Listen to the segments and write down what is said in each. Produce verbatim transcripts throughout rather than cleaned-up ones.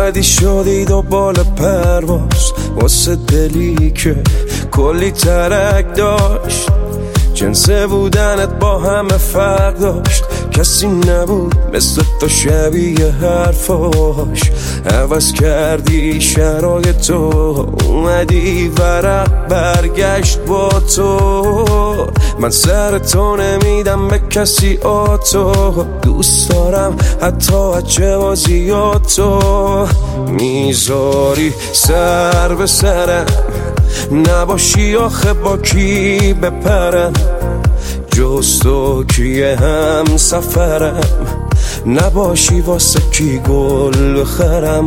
اومدی شدی دنبال پرواز واسه دلی که کلی ترک داشت. جنسه بودنت با همه فرق داشت، کسی نبود مثل تو شبیه حرفاش. عوض کردی شرایط تو، اومدی ورق برگشت با تو. من سر تو نمیدم به کسی آتو، دوست دارم حتی بچه بازیاتو. میذاری سر به سرم، نباشی آخه با کی بپرم. جز تو کیه هم سفرم، نباشی واسه کی گل بخرم.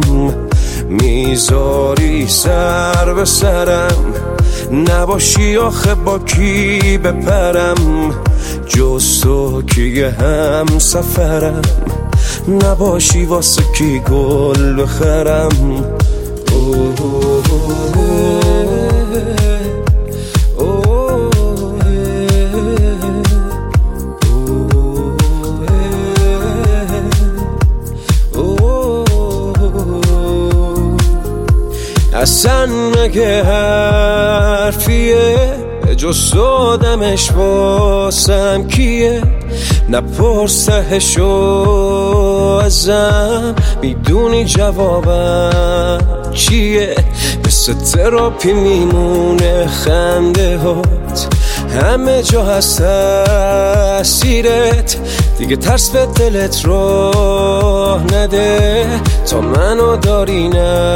میذاری سر به سرم، نباشی آخه با کی بپرم. جز تو کیه هم سفرم، نباشی واسه کی گل بخرم. اوه اوه اوه اصلا مگه حرفیه جز آدمش واسم کیه؟ نپرسهشو ازم، میدونی جوابم چیه؟ مثل تراپی میمونه خنده هات، همه جا هست تأثیرت. دیگه ترس به دلت راه نده، تا منو داری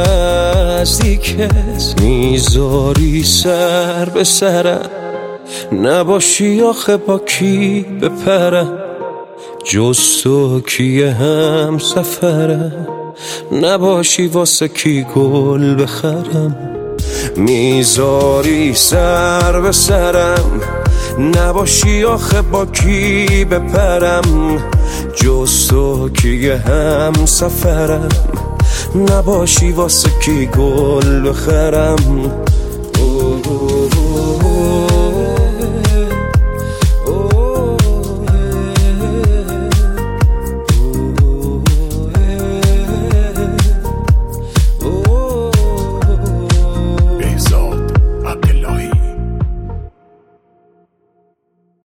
نزدیکت. میذاری سر به سرم، نباشی آخه با کی بپرم. جز تو کیه هم سفرم، نباشی واسه کی گل بخرم. میذاری سر به سرم، نباشی آخه با کی بپرم. جز تو کیه هم سفرم، نباشی واسه کی گل بخرم. اوه